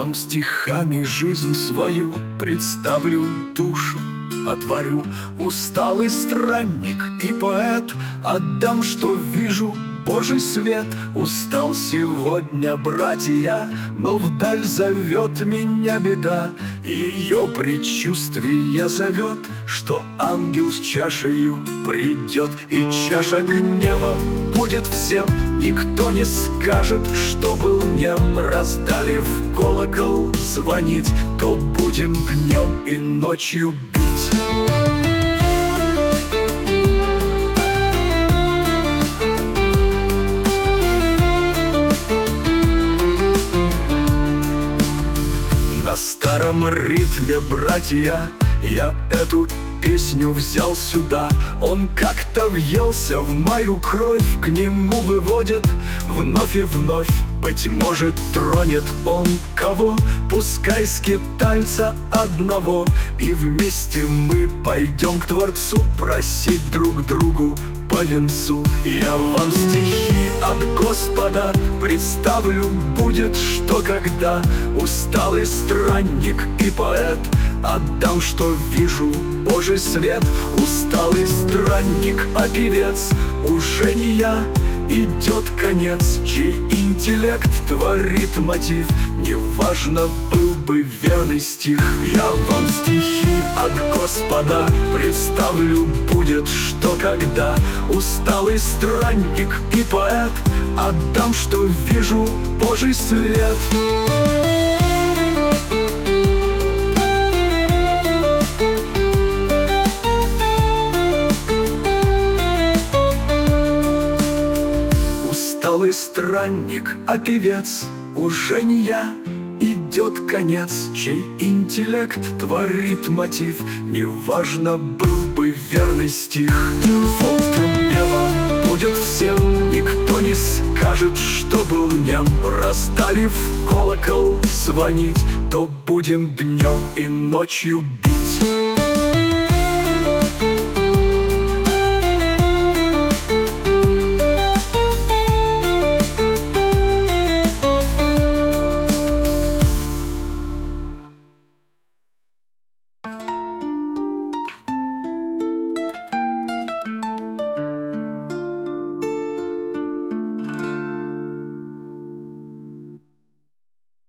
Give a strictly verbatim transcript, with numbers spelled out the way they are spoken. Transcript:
вам стихами жизнь свою представлю, душу отворю. Усталый странник и поэт, отдам, что вижу, Божий свет. Устал сегодня, братья, но вдаль зовет меня беда. Ее предчувствие зовет, что ангел с чашею придет. И чаша гнева будет всем, никто не скажет, что был нем. Раздали в колокол звонить, то будем днем и ночью бить. На старом ритме, братья, я эту песню взял сюда. Он как-то въелся в мою кровь, к нему выводит вновь и вновь. Быть может, тронет он кого, пускай скитальца одного. И вместе мы пойдем к Творцу просить друг другу по венцу. Я вам стихи от Господа представлю, будет что когда. Усталый странник и поэт, отдам, что вижу, Божий свет. Усталый странник, а певец уже не я. Идет конец, чей интеллект творит мотив. Неважно, был бы верный стих. Я вам стихи от Господа представлю, будет что когда. Усталый странник и поэт, отдам, что вижу, Божий свет. Усталый странник, а певец уже не я. Идет конец, чей интеллект творит мотив. Неважно, был бы верный стих. Волтом небо будет всем, никто не скажет, что был нем. Раздали в колокол звонить, то будем днем и ночью бить.